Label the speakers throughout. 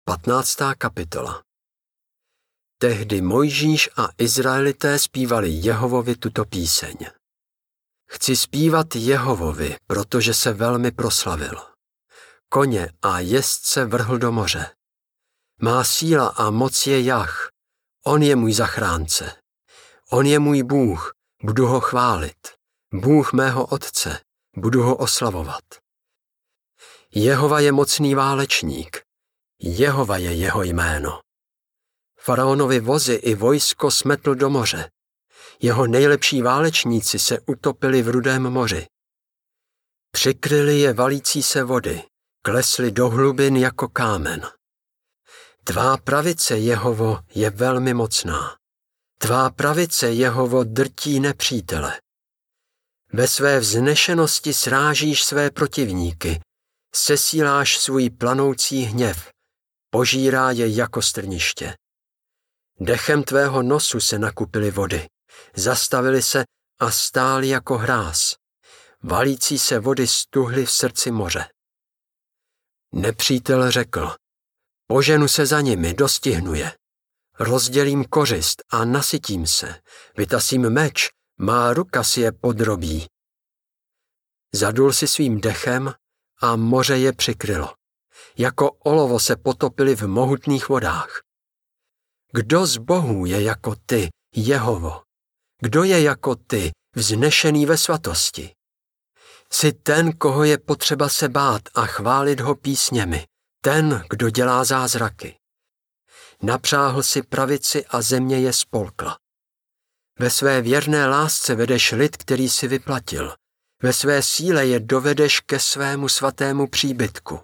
Speaker 1: 15. kapitola. Tehdy Mojžíš a Izraelité zpívali Jehovovi tuto píseň. Chci zpívat Jehovovi, protože se velmi proslavil. Koně a jezdce vrhl do moře. Má síla a moc je Jah. On je můj zachránce. On je můj Bůh, budu ho chválit. Bůh mého otce, budu ho oslavovat. Jehova je mocný válečník. Jehova je jeho jméno. Faraonovi vozy i vojsko smetl do moře. Jeho nejlepší válečníci se utopili v Rudém moři. Přikryly je valící se vody, klesly do hlubin jako kámen. Tvá pravice, Jehovo, je velmi mocná. Tvá pravice, Jehovo, drtí nepřítele. Ve své vznešenosti srážíš své protivníky, sesíláš svůj planoucí hněv, požírá je jako strniště. Dechem tvého nosu se nakupily vody, zastavily se a stály jako hráz. Valící se vody stuhly v srdci moře. Nepřítel řekl, poženu se za nimi, dostihnu je. Rozdělím kořist a nasytím se, vytasím meč, má ruka si je podrobí. Zadul si svým dechem a moře je přikrylo. Jako olovo se potopili v mohutných vodách. Kdo z bohů je jako ty, Jehovo? Kdo je jako ty, vznešený ve svatosti? Jsi ten, koho je potřeba se bát a chválit ho písněmi, ten, kdo dělá zázraky. Napřáhl si pravici a země je spolkla. Ve své věrné lásce vedeš lid, který si vyplatil. Ve své síle je dovedeš ke svému svatému příbytku.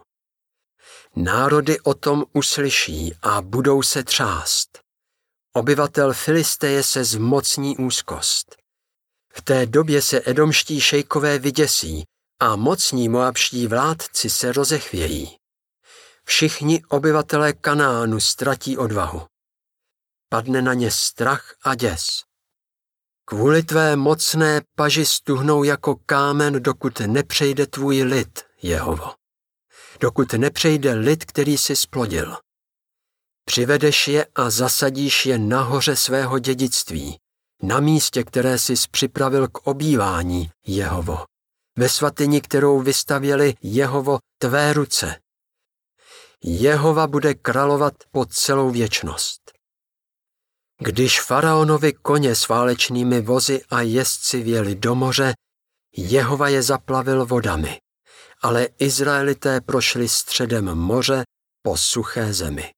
Speaker 1: Národy o tom uslyší a budou se třást. Obyvatel Filisteje se zmocní úzkost. V té době se edomští šejkové vyděsí a mocní moabští vládci se rozechvějí. Všichni obyvatelé Kanánu ztratí odvahu. Padne na ně strach a děs. Kvůli tvé mocné paži stuhnou jako kámen, dokud nepřejde tvůj lid, Jehovo. Dokud nepřejde lid, který jsi splodil. Přivedeš je a zasadíš je nahoře svého dědictví, na místě, které jsi připravil k obývání, Jehovo, ve svatyni, kterou vystavěli, Jehovo, tvé ruce. Jehova bude královat po celou věčnost. Když faraonovi koně s válečnými vozy a jezdci vjeli do moře, Jehova je zaplavil vodami, ale Izraelité prošli středem moře po suché zemi.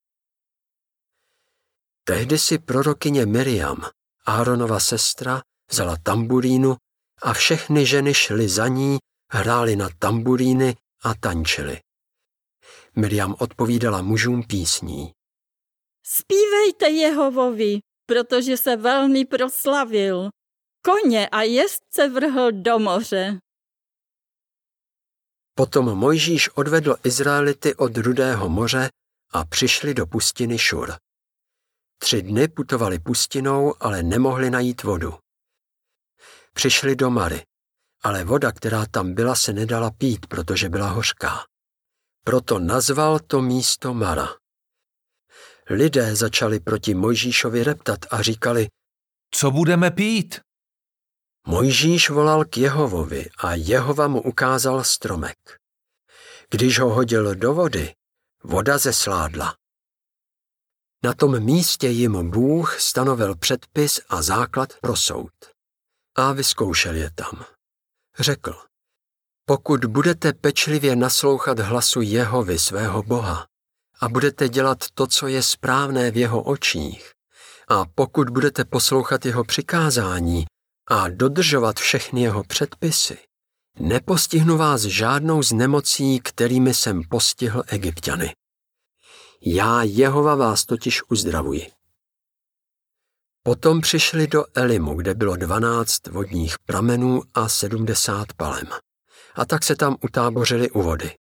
Speaker 1: Tehdy si prorokyně Miriam, Áronova sestra, vzala tamburínu a všechny ženy šly za ní, hrály na tamburíny a tančily. Miriam odpovídala mužům písní.
Speaker 2: Zpívejte Jehovovi, protože se velmi proslavil. Koně a jezdce vrhl do moře.
Speaker 1: Potom Mojžíš odvedl Izraelity od Rudého moře a přišli do pustiny Šur. 3 dny putovali pustinou, ale nemohli najít vodu. Přišli do Mary, ale voda, která tam byla, se nedala pít, protože byla hořká. Proto nazval to místo Mara. Lidé začali proti Mojžíšovi reptat a říkali,
Speaker 3: co budeme pít?
Speaker 1: Mojžíš volal k Jehovovi a Jehova mu ukázal stromek. Když ho hodil do vody, voda zesládla. Na tom místě jim Bůh stanovil předpis a základ pro soud. A vyzkoušel je tam. Řekl, pokud budete pečlivě naslouchat hlasu Jehovy, svého Boha, a budete dělat to, co je správné v jeho očích, a pokud budete poslouchat jeho přikázání a dodržovat všechny jeho předpisy, nepostihnu vás žádnou z nemocí, kterými jsem postihl Egypťany. Já, Jehova, vás totiž uzdravuji. Potom přišli do Elimu, kde bylo 12 vodních pramenů a 70 palem. A tak se tam utábořili u vody.